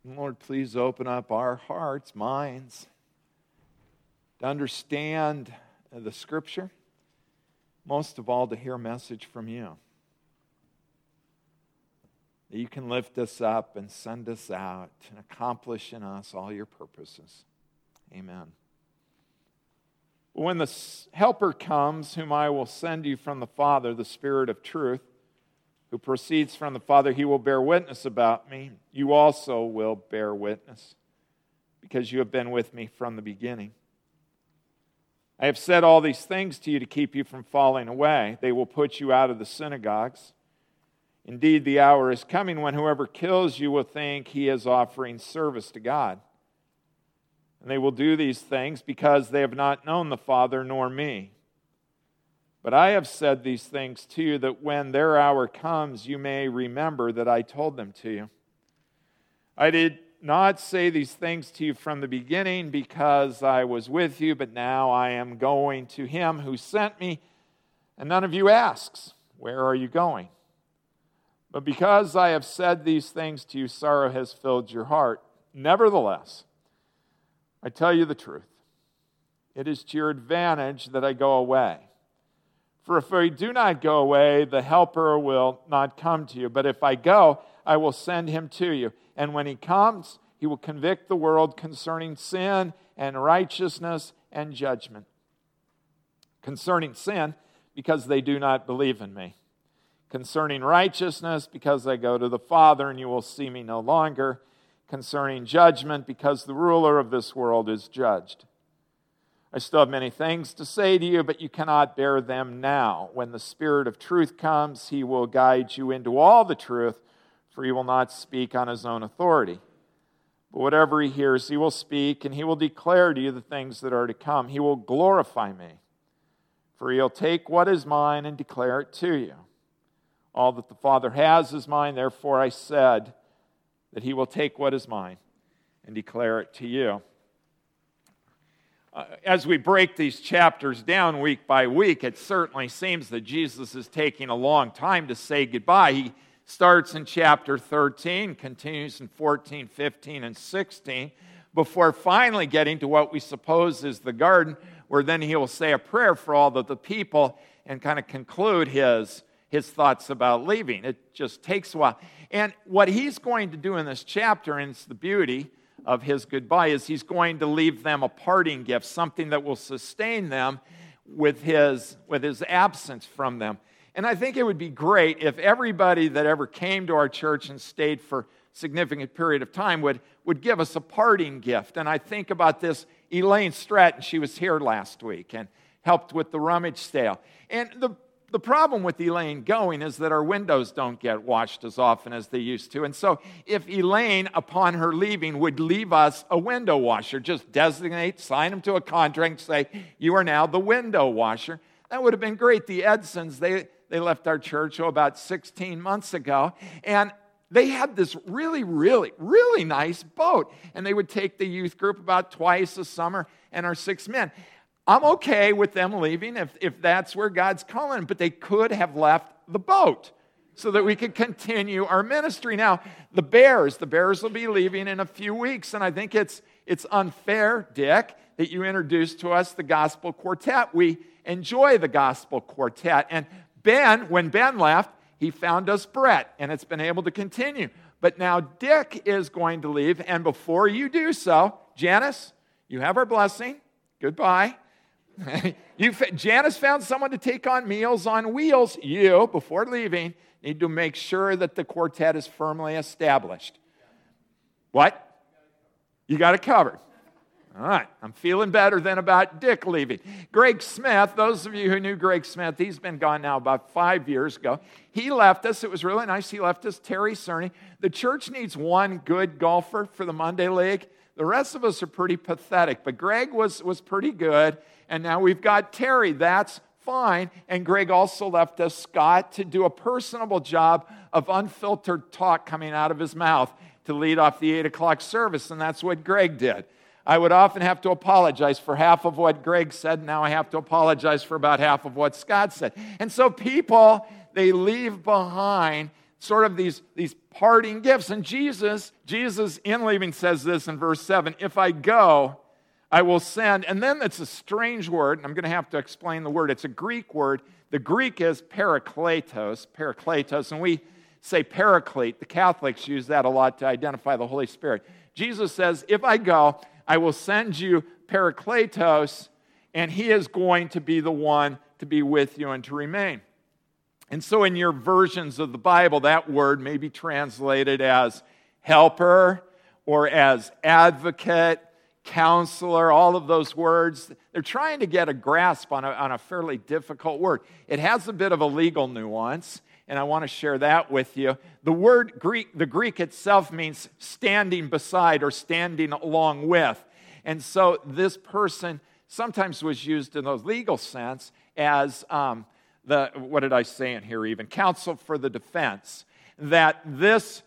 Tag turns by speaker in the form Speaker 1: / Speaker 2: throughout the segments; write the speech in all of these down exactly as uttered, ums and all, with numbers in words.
Speaker 1: Lord, please open up our hearts, minds, to understand the Scripture, most of all to hear a message from you. That you can lift us up and send us out and accomplish in us all your purposes. Amen. When the Helper comes, whom I will send you from the Father, the Spirit of truth, who proceeds from the Father, he will bear witness about me. You also will bear witness, because you have been with me from the beginning. I have said all these things to you to keep you from falling away. They will put you out of the synagogues. Indeed, the hour is coming when whoever kills you will think he is offering service to God. And they will do these things because they have not known the Father nor me. But I have said these things to you that when their hour comes, you may remember that I told them to you. I did not say these things to you from the beginning because I was with you, but now I am going to him who sent me, and none of you asks, where are you going? But because I have said these things to you, sorrow has filled your heart. Nevertheless, I tell you the truth. It is to your advantage that I go away. For if I do not go away, the Helper will not come to you. But if I go, I will send him to you. And when he comes, he will convict the world concerning sin and righteousness and judgment. Concerning sin, because they do not believe in me. Concerning righteousness, because I go to the Father and you will see me no longer. Concerning judgment, because the ruler of this world is judged. I still have many things to say to you, but you cannot bear them now. When the Spirit of truth comes, he will guide you into all the truth, for he will not speak on his own authority. But whatever he hears, he will speak, and he will declare to you the things that are to come. He will glorify me, for he'll take what is mine and declare it to you. All that the Father has is mine, therefore I said that he will take what is mine and declare it to you. Uh, as we break these chapters down week by week, it certainly seems that Jesus is taking a long time to say goodbye. He starts in chapter thirteen, continues in fourteen, fifteen, and sixteen, before finally getting to what we suppose is the garden, where then he will say a prayer for all of the people and kind of conclude his, his thoughts about leaving. It just takes a while. And what he's going to do in this chapter, and it's the beauty of his goodbye, is he's going to leave them a parting gift, something that will sustain them with his, with his absence from them. And I think it would be great if everybody that ever came to our church and stayed for a significant period of time would, would give us a parting gift. And I think about this, Elaine Stratton, she was here last week and helped with the rummage sale. And the The problem with Elaine going is that our windows don't get washed as often as they used to. And so if Elaine, upon her leaving, would leave us a window washer, just designate, sign them to a contract, say, you are now the window washer, that would have been great. The Edsons, they, they left our church oh, about sixteen months ago, and they had this really, really, really nice boat. And they would take the youth group about twice a summer and our six men. I'm okay with them leaving if, if that's where God's calling them, but they could have left the boat so that we could continue our ministry. Now, the Bears, the Bears will be leaving in a few weeks, and I think it's, it's unfair, Dick, that you introduced to us the Gospel Quartet. We enjoy the Gospel Quartet. And Ben, when Ben left, he found us Brett, and it's been able to continue. But now Dick is going to leave, and before you do so, Janice, you have our blessing. Goodbye. you, Janice found someone to take on Meals on Wheels. You, before leaving, need to make sure that the quartet is firmly established. What? You got it covered. All right. I'm feeling better than about Dick leaving. Greg Smith, those of you who knew Greg Smith, he's been gone now about five years ago. He left us. It was really nice. He left us Terry Cerny. The church needs one good golfer for the Monday League. The rest of us are pretty pathetic, but Greg was, was pretty good, and now we've got Terry. That's fine. And Greg also left us Scott to do a personable job of unfiltered talk coming out of his mouth to lead off the eight o'clock service, and that's what Greg did. I would often have to apologize for half of what Greg said. Now I have to apologize for about half of what Scott said. And so people, they leave behind sort of these, these parting gifts. And Jesus, Jesus in leaving says this in verse seven, if I go, I will send. And then it's a strange word, and I'm going to have to explain the word. It's a Greek word. The Greek is parakletos, parakletos, and we say paraclete. The Catholics use that a lot to identify the Holy Spirit. Jesus says, if I go, I will send you parakletos, and he is going to be the one to be with you and to remain. And so in your versions of the Bible, that word may be translated as helper or as advocate, counselor, all of those words. They're trying to get a grasp on a, on a fairly difficult word. It has a bit of a legal nuance, and I want to share that with you. The word Greek, the Greek itself means standing beside or standing along with. And so this person sometimes was used in a legal sense as um, the, what did I say in here even? Counsel for the defense. That this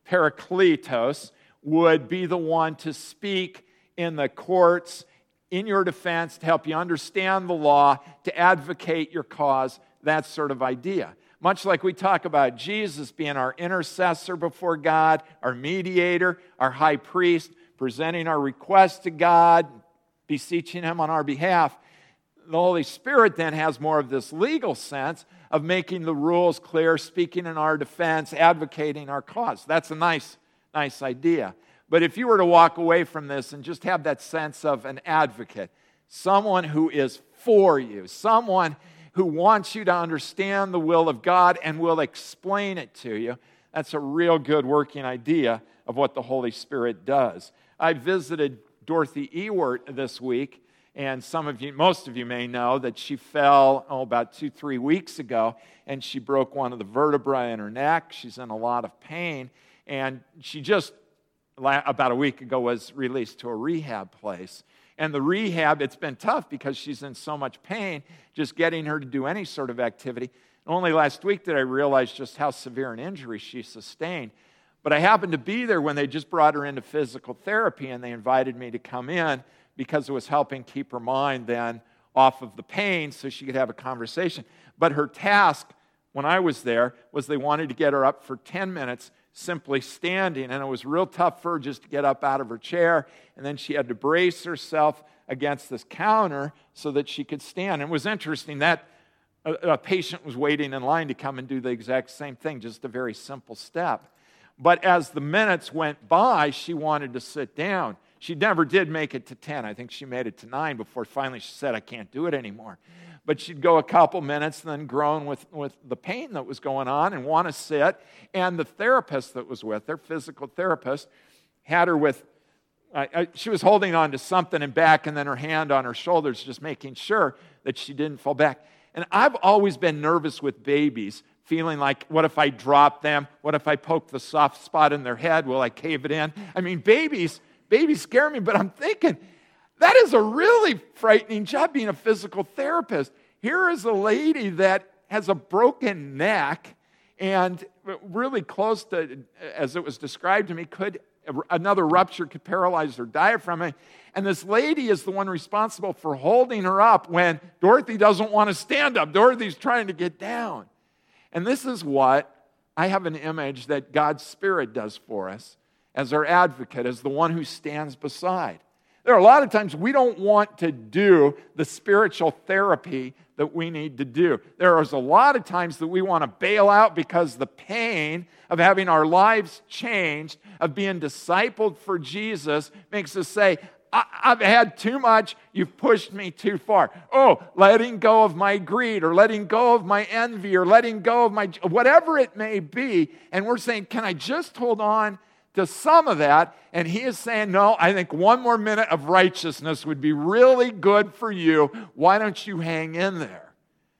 Speaker 1: parakletos would be the one to speak in the courts, in your defense, to help you understand the law, to advocate your cause, that sort of idea. Much like we talk about Jesus being our intercessor before God, our mediator, our high priest, presenting our requests to God, beseeching him on our behalf. The Holy Spirit then has more of this legal sense of making the rules clear, speaking in our defense, advocating our cause. That's a nice, nice idea. But if you were to walk away from this and just have that sense of an advocate, someone who is for you, someone who wants you to understand the will of God and will explain it to you, that's a real good working idea of what the Holy Spirit does. I visited Dorothy Ewart this week, and some of you, most of you may know that she fell oh, about two, three weeks ago, and she broke one of the vertebrae in her neck. She's in a lot of pain, and she just about a week ago was released to a rehab place. And the rehab, it's been tough because she's in so much pain, just getting her to do any sort of activity. Only last week did I realize just how severe an injury she sustained. But I happened to be there when they just brought her into physical therapy, and they invited me to come in because it was helping keep her mind then off of the pain so she could have a conversation. But her task when I was there was they wanted to get her up for ten minutes simply standing, and it was real tough for her just to get up out of her chair, and then she had to brace herself against this counter so that she could stand. And it was interesting that a, a patient was waiting in line to come and do the exact same thing, just a very simple step. But as the minutes went by, she wanted to sit down. She never did make it to ten. I think she made it to nine before finally she said, I can't do it anymore. But she'd go a couple minutes and then groan with, with the pain that was going on and want to sit. And the therapist that was with her, physical therapist, had her with, uh, uh, she was holding on to something in back and then her hand on her shoulders, just making sure that she didn't fall back. And I've always been nervous with babies, feeling like, what if I drop them? What if I poke the soft spot in their head? Will I cave it in? I mean, babies, babies scare me, but I'm thinking, that is a really frightening job, being a physical therapist. Here is a lady that has a broken neck and really close to, as it was described to me, could another rupture could paralyze her diaphragm. And this lady is the one responsible for holding her up when Dorothy doesn't want to stand up. Dorothy's trying to get down. And this is what I have an image that God's Spirit does for us as our advocate, as the one who stands beside. There are a lot of times we don't want to do the spiritual therapy that we need to do. There is a lot of times that we want to bail out because the pain of having our lives changed, of being discipled for Jesus, makes us say, I- I've had too much, you've pushed me too far. Oh, letting go of my greed, or letting go of my envy, or letting go of my, whatever it may be. And we're saying, can I just hold on to some of that? And he is saying, no, I think one more minute of righteousness would be really good for you. Why don't you hang in there?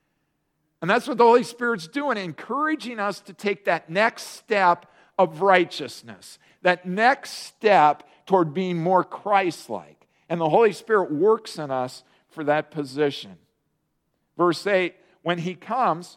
Speaker 1: And that's what the Holy Spirit's doing, encouraging us to take that next step of righteousness, that next step toward being more Christ-like. And the Holy Spirit works in us for that position. Verse eight, when he comes,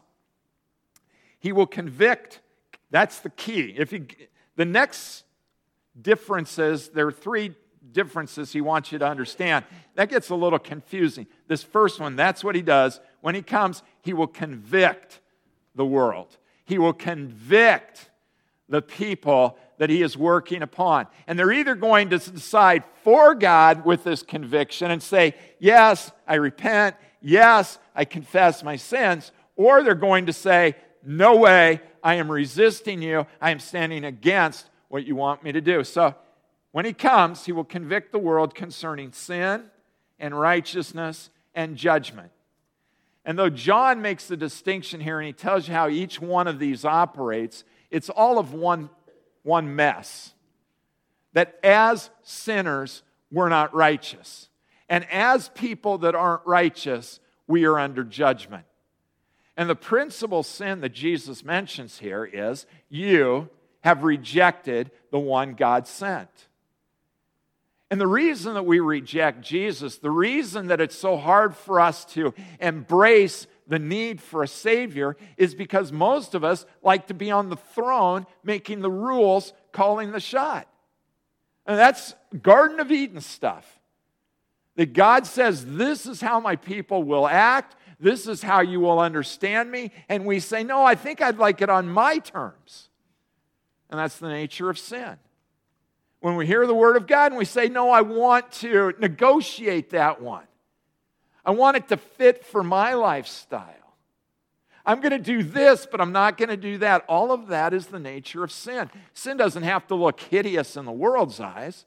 Speaker 1: he will convict. That's the key. If he, the next differences, there are three differences he wants you to understand. That gets a little confusing. This first one, that's what he does. When he comes, he will convict the world. He will convict the people that he is working upon. And they're either going to decide for God with this conviction and say, yes, I repent, yes, I confess my sins, or they're going to say, no way, I am resisting you, I am standing against what you want me to do. So when he comes, he will convict the world concerning sin and righteousness and judgment. And though John makes the distinction here and he tells you how each one of these operates, it's all of one, one mess. That as sinners, we're not righteous. And as people that aren't righteous, we are under judgment. And the principal sin that Jesus mentions here is you have rejected the one God sent. And the reason that we reject Jesus, the reason that it's so hard for us to embrace the need for a Savior is because most of us like to be on the throne, making the rules, calling the shot. And that's Garden of Eden stuff. That God says, this is how my people will act, this is how you will understand me, and we say, no, I think I'd like it on my terms. And that's the nature of sin. When we hear the Word of God and we say, no, I want to negotiate that one. I want it to fit for my lifestyle. I'm going to do this, but I'm not going to do that. All of that is the nature of sin. Sin doesn't have to look hideous in the world's eyes.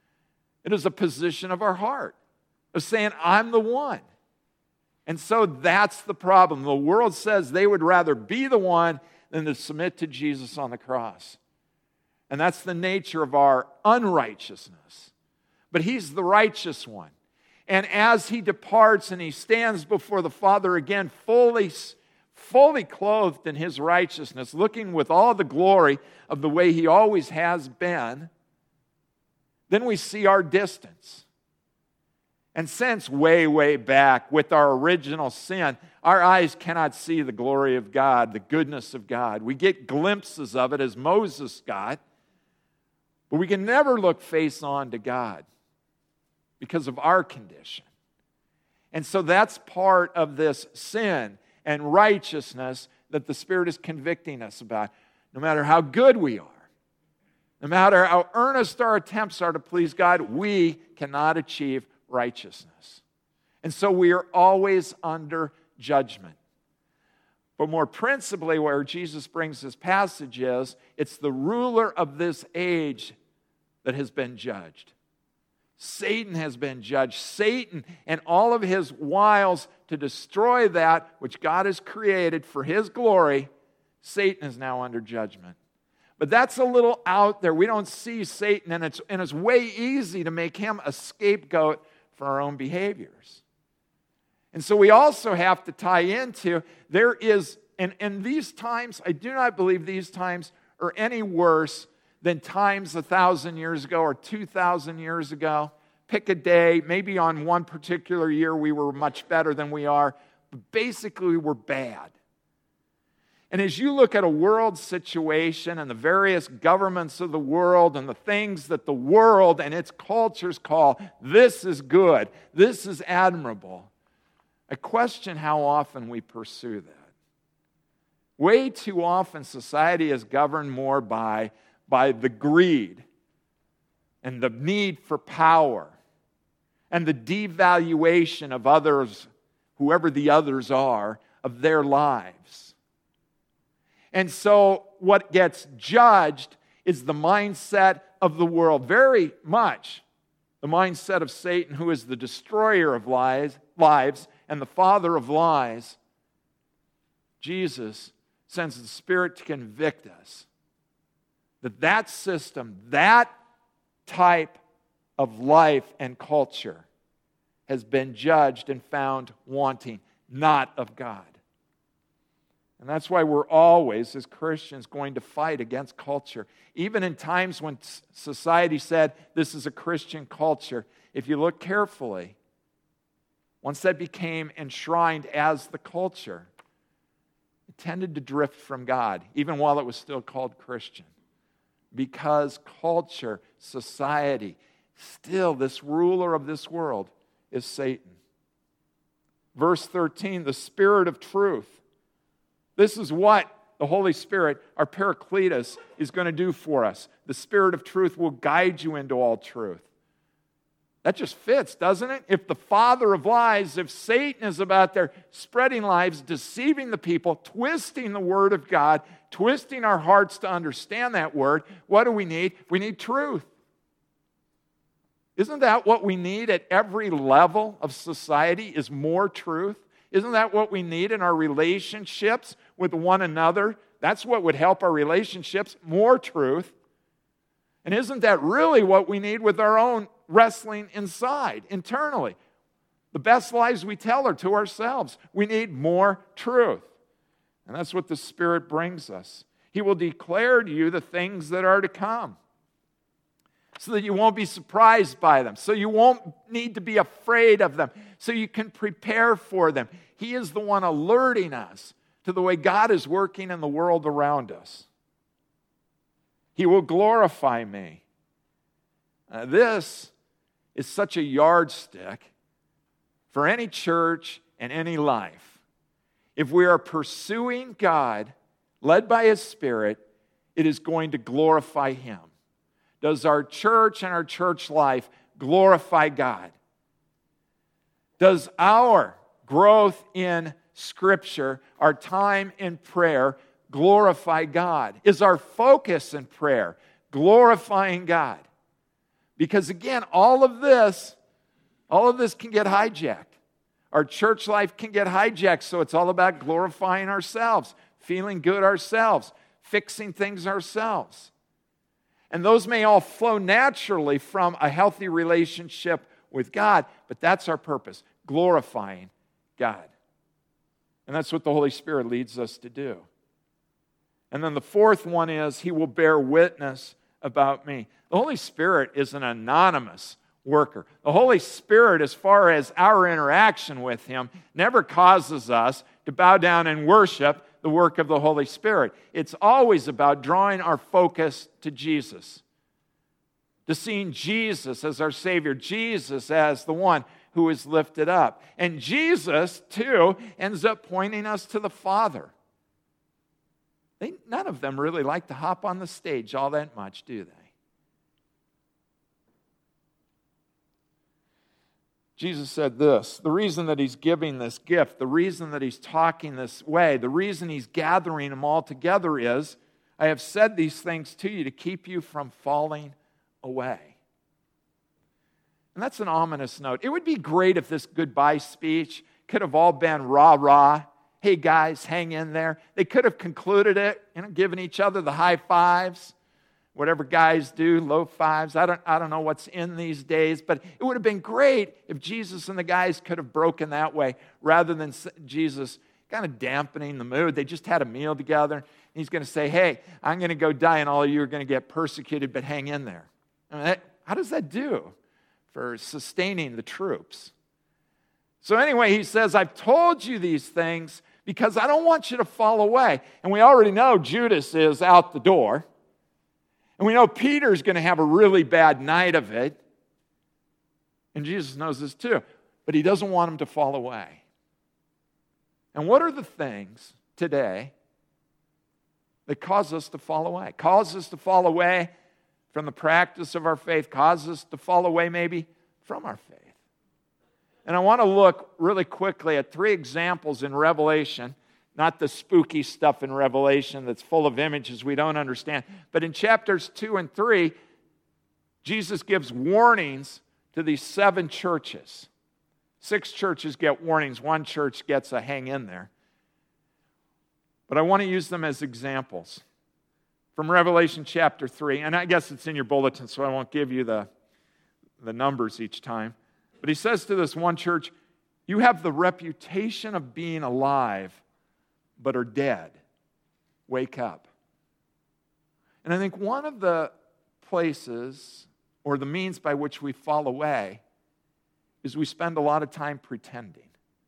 Speaker 1: It is a position of our heart, of saying, I'm the one. And so that's the problem. The world says they would rather be the one than to submit to Jesus on the cross. And that's the nature of our unrighteousness. But he's the righteous one. And as he departs and he stands before the Father again, fully, fully clothed in his righteousness, looking with all the glory of the way he always has been, then we see our distance. And since way, way back with our original sin, our eyes cannot see the glory of God, the goodness of God. We get glimpses of it as Moses got, but we can never look face on to God because of our condition. And so that's part of this sin and righteousness that the Spirit is convicting us about. No matter how good we are, no matter how earnest our attempts are to please God, we cannot achieve righteousness. And so we are always under judgment. But more principally, where Jesus brings this passage is, it's the ruler of this age that has been judged. Satan has been judged. Satan and all of his wiles to destroy that which God has created for his glory, Satan is now under judgment. But that's a little out there. We don't see Satan, and it's, and it's way easy to make him a scapegoat for our own behaviors. And so we also have to tie into, there is, and in these times, I do not believe these times are any worse than times a thousand years ago or two thousand years ago. Pick a day, maybe on one particular year we were much better than we are, but basically we're bad. And as you look at a world situation and the various governments of the world and the things that the world and its cultures call, this is good, this is admirable, I question how often we pursue that. Way too often society is governed more by, by the greed and the need for power and the devaluation of others, whoever the others are, of their lives. And so what gets judged is the mindset of the world, very much the mindset of Satan, who is the destroyer of lies, lives and the father of lies. Jesus sends the Spirit to convict us that that system, that type of life and culture has been judged and found wanting, not of God. And that's why we're always, as Christians, going to fight against culture. Even in times when society said, this is a Christian culture, if you look carefully, once that became enshrined as the culture, it tended to drift from God, even while it was still called Christian. Because culture, society, still this ruler of this world is Satan. Verse thirteen, the Spirit of truth. This is what the Holy Spirit, our Paracletus, is going to do for us. The Spirit of truth will guide you into all truth. That just fits, doesn't it? If the father of lies, if Satan is about there spreading lies, deceiving the people, twisting the Word of God, twisting our hearts to understand that Word, what do we need? We need truth. Isn't that what we need at every level of society, is more truth? Isn't that what we need in our relationships with one another? That's what would help our relationships, more truth. And isn't that really what we need with our own wrestling inside, internally? The best lies we tell are to ourselves. We need more truth. And that's what the Spirit brings us. He will declare to you the things that are to come, so that you won't be surprised by them, so you won't need to be afraid of them, so you can prepare for them. He is the one alerting us to the way God is working in the world around us. He will glorify me. Uh, this is such a yardstick for any church and any life. If we are pursuing God, led by His Spirit, it is going to glorify Him. Does our church and our church life glorify God? Does our growth in Scripture, our time in prayer, glorify God? Is our focus in prayer glorifying God? Because again, all of this, all of this can get hijacked. Our church life can get hijacked, so it's all about glorifying ourselves, feeling good ourselves, fixing things ourselves. And those may all flow naturally from a healthy relationship with God, but that's our purpose, glorifying God. And that's what the Holy Spirit leads us to do. And then the fourth one is, He will bear witness about me. The Holy Spirit is an anonymous worker. The Holy Spirit, as far as our interaction with Him, never causes us to bow down and worship the work of the Holy Spirit. It's always about drawing our focus to Jesus, to seeing Jesus as our Savior, Jesus as the one who is lifted up. And Jesus, too, ends up pointing us to the Father. They, none of them really like to hop on the stage all that much, do they? Jesus said this, the reason that He's giving this gift, the reason that He's talking this way, the reason He's gathering them all together is, I have said these things to you to keep you from falling away. And that's an ominous note. It would be great if this goodbye speech could have all been rah-rah. Hey guys, hang in there. They could have concluded it, you know, giving each other the high fives. Whatever guys do, low fives. I don't, I don't know what's in these days, but it would have been great if Jesus and the guys could have broken that way rather than Jesus kind of dampening the mood. They just had a meal together. And He's going to say, hey, I'm going to go die and all of you are going to get persecuted, but hang in there. I mean, that, how does that do for sustaining the troops? So anyway, He says, I've told you these things because I don't want you to fall away. And we already know Judas is out the door. And we know Peter's going to have a really bad night of it. And Jesus knows this too. But He doesn't want them to fall away. And what are the things today that cause us to fall away? Cause us to fall away from the practice of our faith. Cause us to fall away maybe from our faith. And I want to look really quickly at three examples in Revelation. Not the spooky stuff in Revelation that's full of images we don't understand. But in chapters two and three, Jesus gives warnings to these seven churches. Six churches get warnings. One church gets a hang in there. But I want to use them as examples. From Revelation chapter three, and I guess it's in your bulletin, so I won't give you the, the numbers each time. But He says to this one church, you have the reputation of being alive, but are dead. Wake up. And I think one of the places or the means by which we fall away is we spend a lot of time pretending.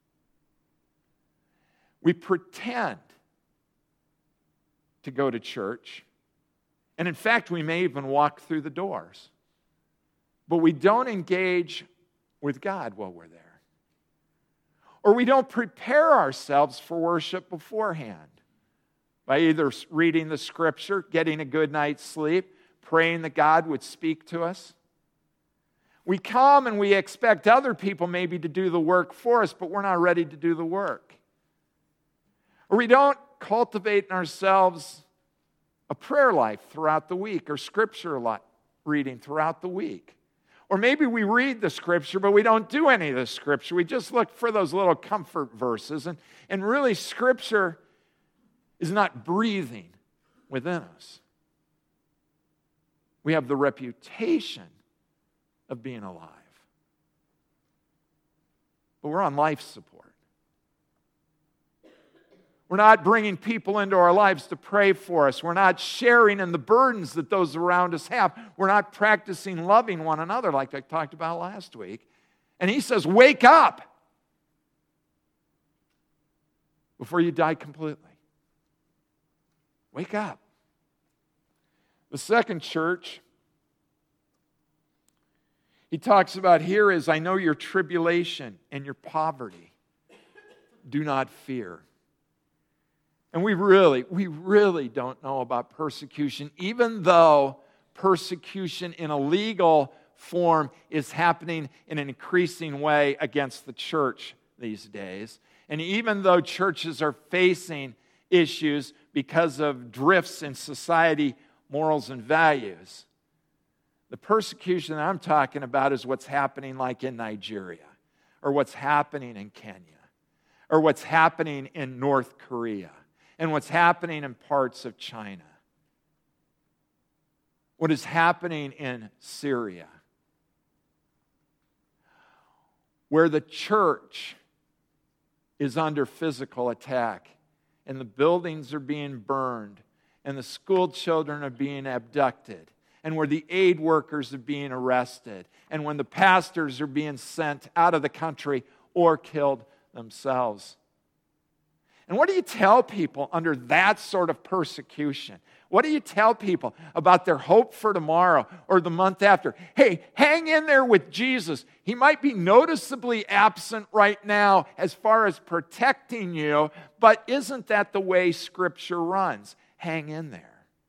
Speaker 1: We pretend to go to church, and in fact, we may even walk through the doors, but we don't engage with God while we're there. Or we don't prepare ourselves for worship beforehand by either reading the Scripture, getting a good night's sleep, praying that God would speak to us. We come and we expect other people maybe to do the work for us, but we're not ready to do the work. Or we don't cultivate in ourselves a prayer life throughout the week or Scripture reading throughout the week. Or maybe we read the Scripture, but we don't do any of the Scripture. We just look for those little comfort verses. And, and really, Scripture is not breathing within us. We have the reputation of being alive. But we're on life support. We're not bringing people into our lives to pray for us. We're not sharing in the burdens that those around us have. We're not practicing loving one another like I talked about last week. And he says, wake up before you die completely. Wake up. The second church he talks about here is, I know your tribulation and your poverty. Do not fear. And we really, we really don't know about persecution, even though persecution in a legal form is happening in an increasing way against the church these days. And even though churches are facing issues because of drifts in society, morals, and values, the persecution that I'm talking about is what's happening like in Nigeria, or what's happening in Kenya, or what's happening in North Korea, and what's happening in parts of China. What is happening in Syria, where the church is under physical attack, and the buildings are being burned, and the school children are being abducted, and where the aid workers are being arrested, and when the pastors are being sent out of the country or killed themselves. And what do you tell people under that sort of persecution? What do you tell people about their hope for tomorrow or the month after? Hey, hang in there with Jesus. He might be noticeably absent right now as far as protecting you, but isn't that the way Scripture runs? Hang in there.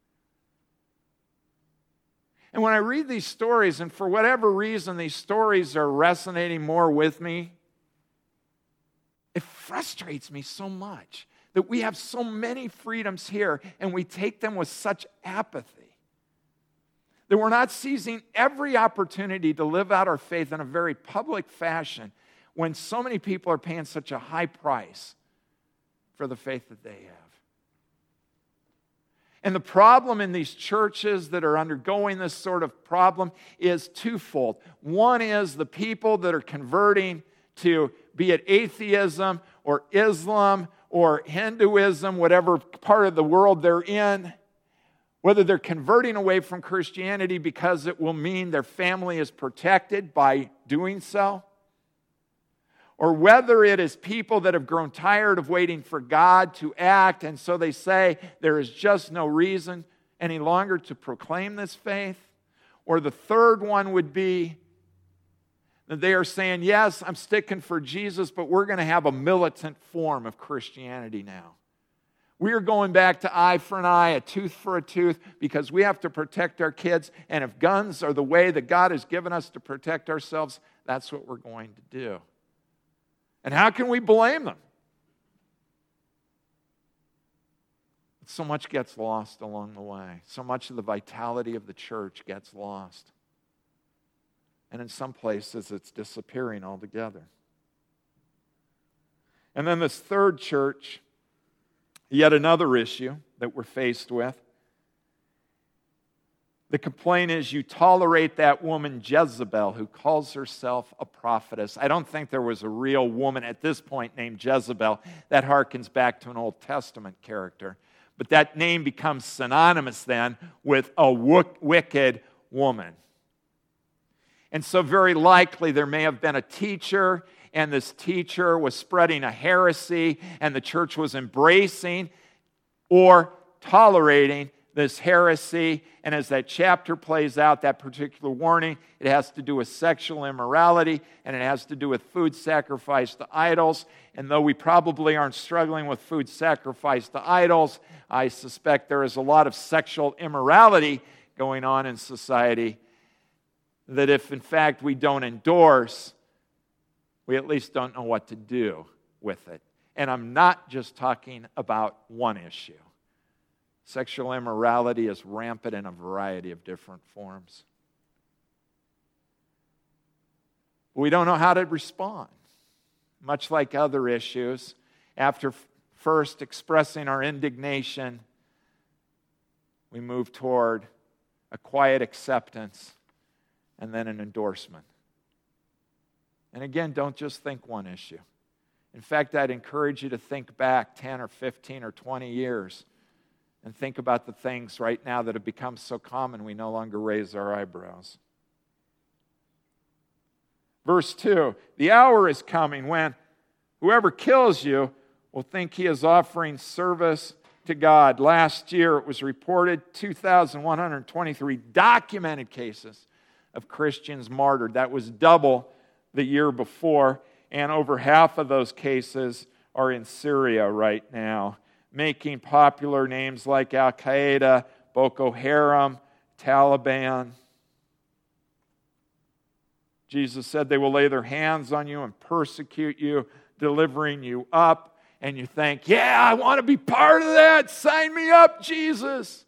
Speaker 1: And when I read these stories, and for whatever reason these stories are resonating more with me, it frustrates me so much that we have so many freedoms here and we take them with such apathy. That we're not seizing every opportunity to live out our faith in a very public fashion when so many people are paying such a high price for the faith that they have. And the problem in these churches that are undergoing this sort of problem is twofold. One is the people that are converting to, be it atheism or Islam or Hinduism, whatever part of the world they're in, whether they're converting away from Christianity because it will mean their family is protected by doing so, or whether it is people that have grown tired of waiting for God to act, and so they say there is just no reason any longer to proclaim this faith. Or the third one would be that they are saying, yes, I'm sticking for Jesus, but we're going to have a militant form of Christianity now. We are going back to eye for an eye, a tooth for a tooth, because we have to protect our kids, and if guns are the way that God has given us to protect ourselves, that's what we're going to do. And how can we blame them? So much gets lost along the way. So much of the vitality of the church gets lost. And in some places, it's disappearing altogether. And then this third church, yet another issue that we're faced with. The complaint is you tolerate that woman Jezebel who calls herself a prophetess. I don't think there was a real woman at this point named Jezebel. That harkens back to an Old Testament character. But that name becomes synonymous then with a wicked woman. And so very likely there may have been a teacher, and this teacher was spreading a heresy, and the church was embracing or tolerating this heresy. And as that chapter plays out, that particular warning, it has to do with sexual immorality, and it has to do with food sacrificed to idols. And though we probably aren't struggling with food sacrificed to idols, I suspect there is a lot of sexual immorality going on in society that if in fact we don't endorse, we at least don't know what to do with it. And I'm not just talking about one issue. Sexual immorality is rampant in a variety of different forms. We don't know how to respond. Much like other issues, after first expressing our indignation, we move toward a quiet acceptance and then an endorsement. And again, don't just think one issue. In fact, I'd encourage you to think back ten or fifteen or twenty years and think about the things right now that have become so common we no longer raise our eyebrows. Verse two, the hour is coming when whoever kills you will think he is offering service to God. Last year it was reported two thousand one hundred twenty-three documented cases of Christians martyred. That was double the year before, and over half of those cases are in Syria right now, making popular names like Al-Qaeda, Boko Haram, Taliban. Jesus said they will lay their hands on you and persecute you, delivering you up. And you think, yeah, I want to be part of that. Sign me up, Jesus.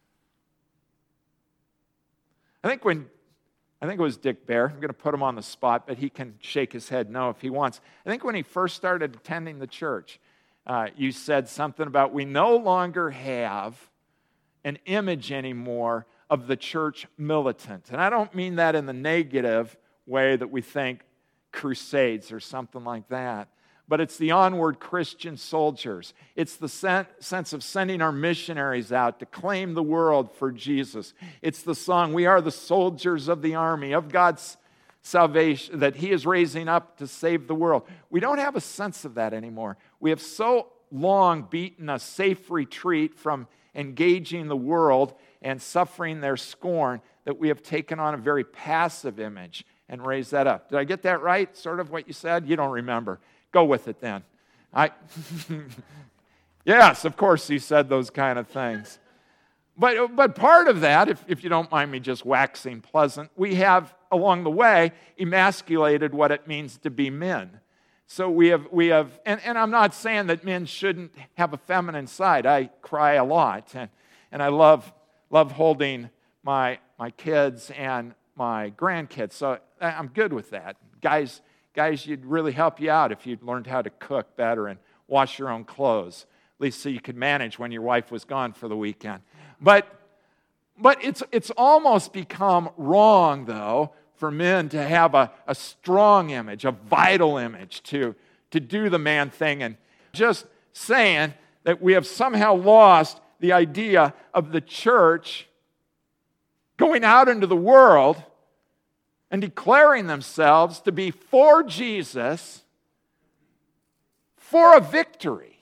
Speaker 1: I think when, I think it was Dick Bear. I'm going to put him on the spot, but he can shake his head no if he wants. I think when he first started attending the church, uh, you said something about we no longer have an image anymore of the church militant. And I don't mean that in the negative way that we think crusades or something like that. But it's the onward Christian soldiers. It's the sen- sense of sending our missionaries out to claim the world for Jesus. It's the song, we are the soldiers of the army of God's salvation that He is raising up to save the world. We don't have a sense of that anymore. We have so long beaten a safe retreat from engaging the world and suffering their scorn that we have taken on a very passive image and raised that up. Did I get that right? Sort of what you said? You don't remember. Go with it then. I, yes, of course he said those kind of things. But, but part of that, if, if you don't mind me just waxing pleasant, we have, along the way, emasculated what it means to be men. So we have, we have and, and I'm not saying that men shouldn't have a feminine side. I cry a lot, and, and I love, love holding my, my kids and my grandkids. So I'm good with that. Guys, Guys, you'd really help you out if you'd learned how to cook better and wash your own clothes, at least so you could manage when your wife was gone for the weekend. But, but it's, it's almost become wrong, though, for men to have a, a strong image, a vital image, to, to do the man thing. And just saying that we have somehow lost the idea of the church going out into the world and declaring themselves to be for Jesus, for a victory.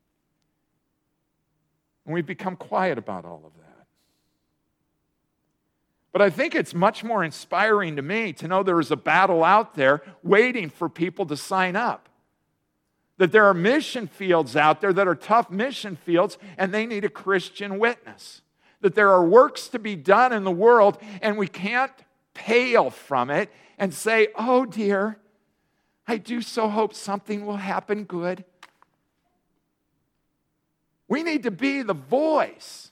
Speaker 1: And we've become quiet about all of that. But I think it's much more inspiring to me to know there is a battle out there waiting for people to sign up. That there are mission fields out there that are tough mission fields, and they need a Christian witness. That there are works to be done in the world, and we can't pale from it and say, oh dear, I do so hope something will happen good. We need to be the voice,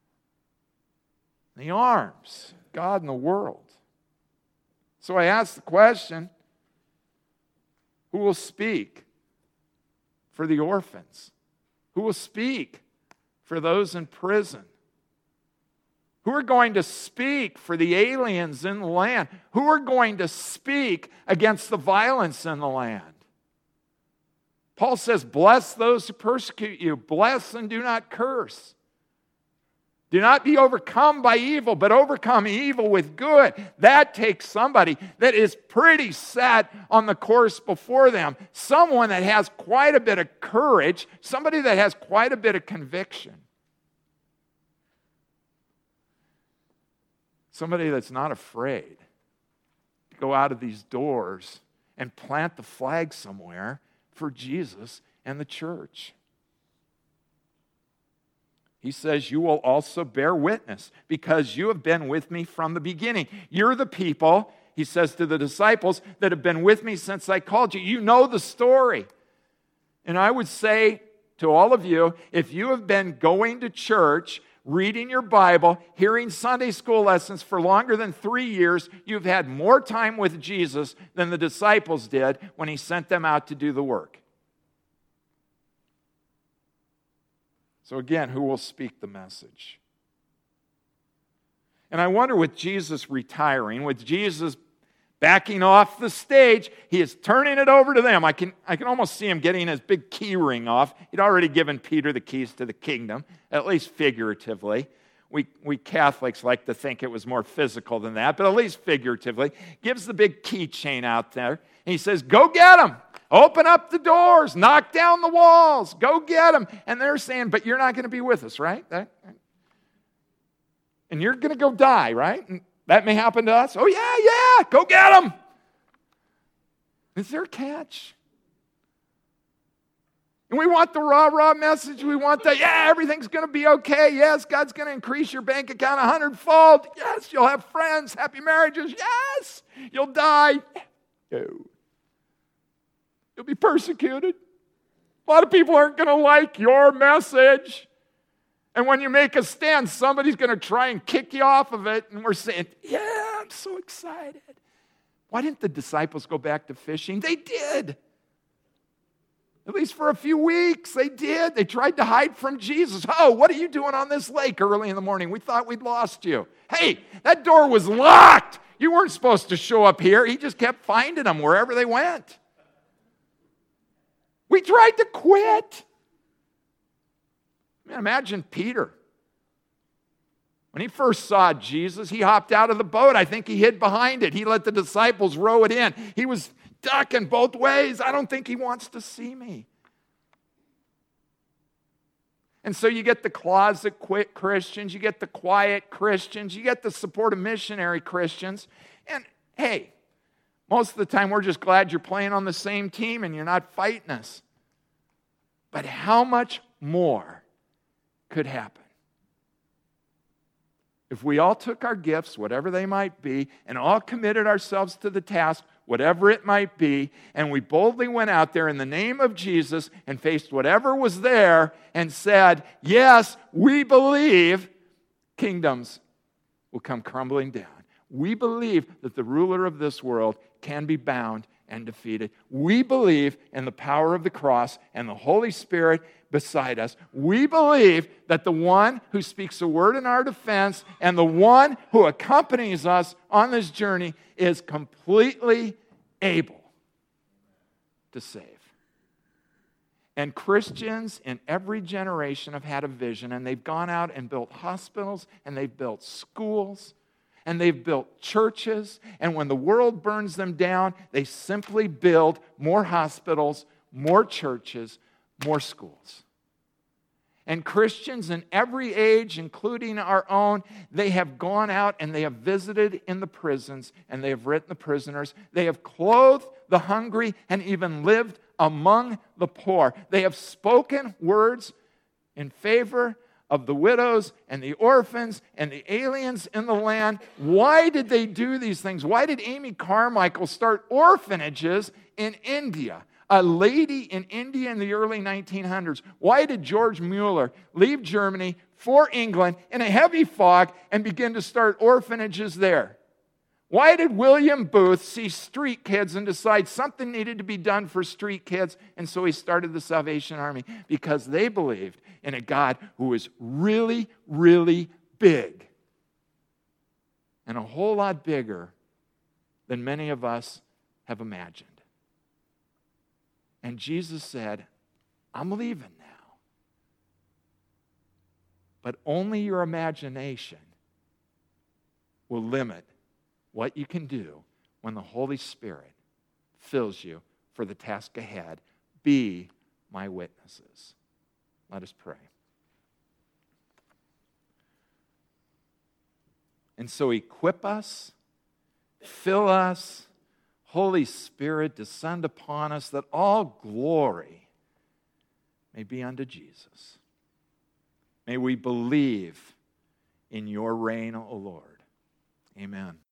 Speaker 1: the arms, God in the world. So I ask the question, who will speak for the orphans? Who will speak for those in prison? Who are going to speak for the aliens in the land? Who are going to speak against the violence in the land? Paul says, bless those who persecute you. Bless and do not curse. Do not be overcome by evil, but overcome evil with good. That takes somebody that is pretty set on the course before them. Someone that has quite a bit of courage. Somebody that has quite a bit of conviction. Somebody that's not afraid to go out of these doors and plant the flag somewhere for Jesus and the church. He says, you will also bear witness because you have been with me from the beginning. You're the people, he says to the disciples, that have been with me since I called you. You know the story. And I would say to all of you, if you have been going to church, reading your Bible, hearing Sunday school lessons for longer than three years, you've had more time with Jesus than the disciples did when he sent them out to do the work. So again, who will speak the message? And I wonder, with Jesus retiring, with Jesus backing off the stage, he is turning it over to them. I can, I can almost see him getting his big key ring off. He'd already given Peter the keys to the kingdom, at least figuratively. We, we Catholics like to think it was more physical than that, but at least figuratively. Gives the big keychain out there, and he says, go get them. Open up the doors, knock down the walls, go get them. And they're saying, but you're not going to be with us, right? That, and you're going to go die, right? And that may happen to us. Oh, yeah, yeah, go get them. Is there a catch? And we want the rah-rah message. We want the, yeah, everything's going to be okay. Yes, God's going to increase your bank account a hundredfold. Yes, you'll have friends, happy marriages. Yes, you'll die. No. You'll be persecuted. A lot of people aren't going to like your message. And when you make a stand, somebody's going to try and kick you off of it. And we're saying, yeah, I'm so excited. Why didn't the disciples go back to fishing? They did. At least for a few weeks, they did. They tried to hide from Jesus. Oh, what are you doing on this lake early in the morning? We thought we'd lost you. Hey, that door was locked. You weren't supposed to show up here. He just kept finding them wherever they went. We tried to quit. I mean, imagine Peter. When he first saw Jesus, he hopped out of the boat. I think he hid behind it. He let the disciples row it in. He was ducking both ways. I don't think he wants to see me. And so you get the closet quit Christians, you get the quiet Christians, you get the support of missionary Christians. And hey, most of the time we're just glad you're playing on the same team and you're not fighting us. But how much more could happen if we all took our gifts, whatever they might be, and all committed ourselves to the task, whatever it might be, and we boldly went out there in the name of Jesus and faced whatever was there and said, yes, we believe kingdoms will come crumbling down. We believe that the ruler of this world can be bound and defeated. We believe in the power of the cross and the Holy Spirit beside us. We believe that the one who speaks a word in our defense and the one who accompanies us on this journey is completely able to save. And Christians in every generation have had a vision, and they've gone out and built hospitals, and they've built schools, and they've built churches, and when the world burns them down, they simply build more hospitals, more churches, more schools. And Christians in every age, including our own, they have gone out and they have visited in the prisons, and they have written the prisoners. They have clothed the hungry and even lived among the poor. They have spoken words in favor of the widows and the orphans and the aliens in the land. Why did they do these things? Why did Amy Carmichael start orphanages in India? A lady in India in the early nineteen hundreds. Why did George Mueller leave Germany for England in a heavy fog and begin to start orphanages there? Why did William Booth see street kids and decide something needed to be done for street kids, and so he started the Salvation Army? Because they believed in a God who is really, really big. And a whole lot bigger than many of us have imagined. And Jesus said, I'm leaving now. But only your imagination will limit what you can do when the Holy Spirit fills you for the task ahead. Be my witnesses. Let us pray. And so equip us, fill us, Holy Spirit, descend upon us, that all glory may be unto Jesus. May we believe in your reign, O Lord. Amen.